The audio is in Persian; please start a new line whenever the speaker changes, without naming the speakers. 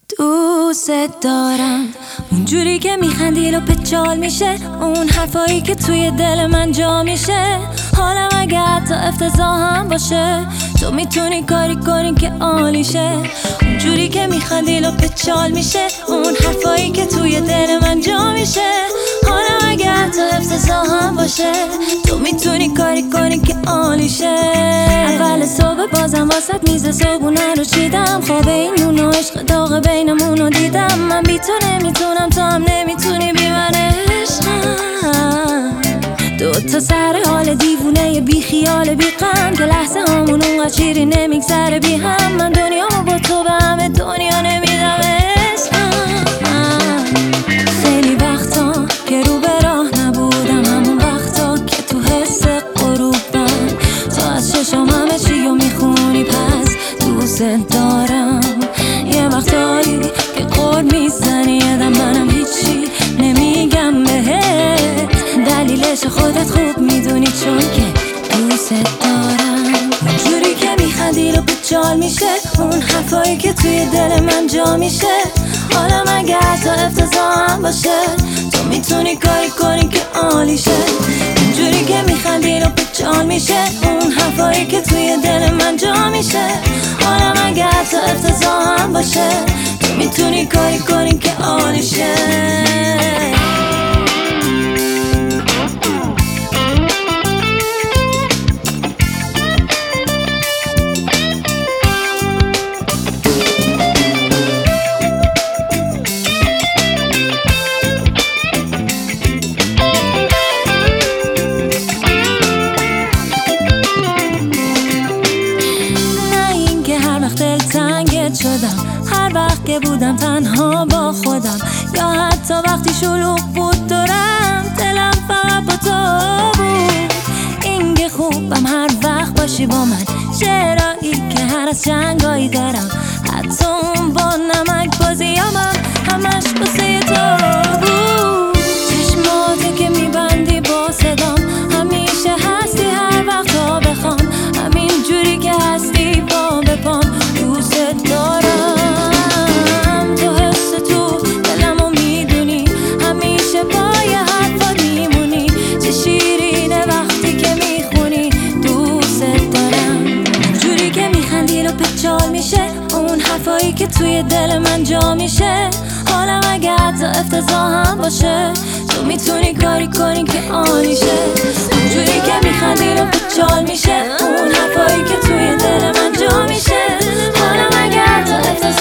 دوست دارم اونجوری که میخندی و پچال میشه، اون حرفایی که توی دل من جا میشه. حالم اگه حتی افتضاح هم باشه، تو میتونی کاری کنی که عالیشه. اونجوری که میخندی و پچال میشه، اون حرفایی که توی دل من جا میشه. حالم اگه حتی افتضاح هم باشه، تو میتونی کاری کنی که عالیشه. اول صبح بازم واسط میز صبحونه رو چیدم، خواب این نون و عشق داغ بینمونو دیدم. من بی تو نمیتونم، تو هم نمیتونی بی من عشقم. دوتا سر حال دیوونه بی خیال بی غم، که لحظه هامون اونقدر شیری نمیگذره بی هم. من دنیامو با تو به همه دنیا نمیدم عشقم. خیلی وقتا که رو به راه نبودم، همون وقتا که تو حس غروبم، تو از چشام همه چیو میخونی پس دوست دارم. یه وقتایی که قول میزنی ادم، منم هیچی نمیگم بهت، دلیلش خودت خوب میدونی چون که دوست دارم. اونجوری که میخندی رو بچال میشه، اون حرفایی که توی دل من جا میشه. حالم اگه حتی افتضاح هم باشه، تو میتونی کاری کنی که عالیشه. اونجوری که میخندی رو بچال میشه، اون حرفایی که توی دل من جا میشه. حالم اگه حتی افتضاح هم باشه، تو میتونی کاری کنی که عالیشه. شدم هر وقت که بودم تنها با خودم، یا حتی وقتی شلوغ بود دورم، دلم فقط با تو بود. این که خوبم هر وقت باشی با من، شعرایی که هر از جنگایی دارم، حتی اون با نمک بازیامم همش بسه تو بود. چشماتی که میبندی با صدام، همیشه هستی هر وقت تا بخوام، همین جوری که هستی پا به پام. دوست دارم تو حس تو دلمو میدونی، همیشه پای حرفات میمونی. چه شیرینه وقتی که میخونی. دوست دارم جوری که میخندی و پچال میشه، اون حرفایی که توی دل من جا میشه. حالم اگه حتی افتضاح هم باشه، تو میتونی کاری کنی که عالیشه. اونجوری که میخندی و پچال میشه، اون حرفایی که توی دل من جا میشه. حالم اگه حتی